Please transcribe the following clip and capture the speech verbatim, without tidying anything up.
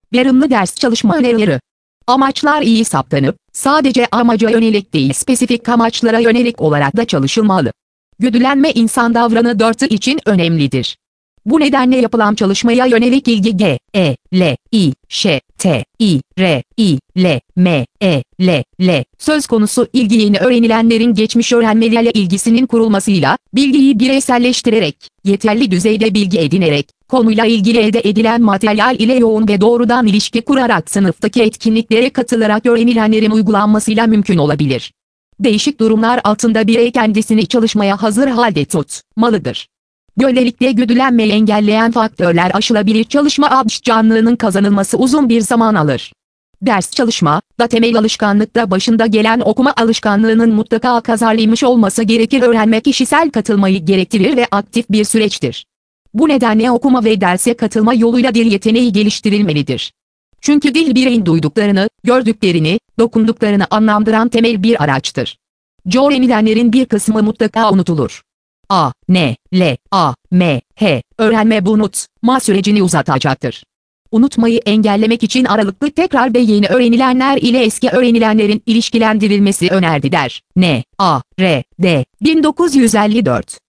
Verimli ders çalışma önerileri. Amaçlar iyi saptanıp, sadece amaca yönelik değil spesifik amaçlara yönelik olarak da çalışılmalı. Güdülenme insan davranışı için önemlidir. Bu nedenle yapılan çalışmaya yönelik ilgi G, E, L, I, Ş, T, I, R, I, L, M, E, L, L, söz konusu ilgi yeni öğrenilenlerin geçmiş öğrenmelerle ilgisinin kurulmasıyla, bilgiyi bireyselleştirerek, yeterli düzeyde bilgi edinerek, konuyla ilgili elde edilen materyal ile yoğun ve doğrudan ilişki kurarak sınıftaki etkinliklere katılarak öğrenilenlerin uygulanmasıyla mümkün olabilir. Değişik durumlar altında birey kendisini çalışmaya hazır halde tutmalıdır. Böylelikle güdülenmeyi engelleyen faktörler aşılabilir. Çalışma alışkanlığının kazanılması uzun bir zaman alır. Ders çalışma, da temel alışkanlıkta başında gelen okuma alışkanlığının mutlaka kazanılmış olması gerekir. Öğrenme kişisel katılmayı gerektirir ve aktif bir süreçtir. Bu nedenle okuma ve derse katılma yoluyla dil yeteneği geliştirilmelidir. Çünkü dil bireyin duyduklarını, gördüklerini, dokunduklarını anlamlandıran temel bir araçtır. Öğrenilenlerin bir kısmı mutlaka unutulur. A, N, L, A, M, H, öğrenme bu unutma sürecini uzatacaktır. Unutmayı engellemek için aralıklı tekrar ve yeni öğrenilenler ile eski öğrenilenlerin ilişkilendirilmesi önerdi der. N, A, R, D, bin dokuz yüz elli dört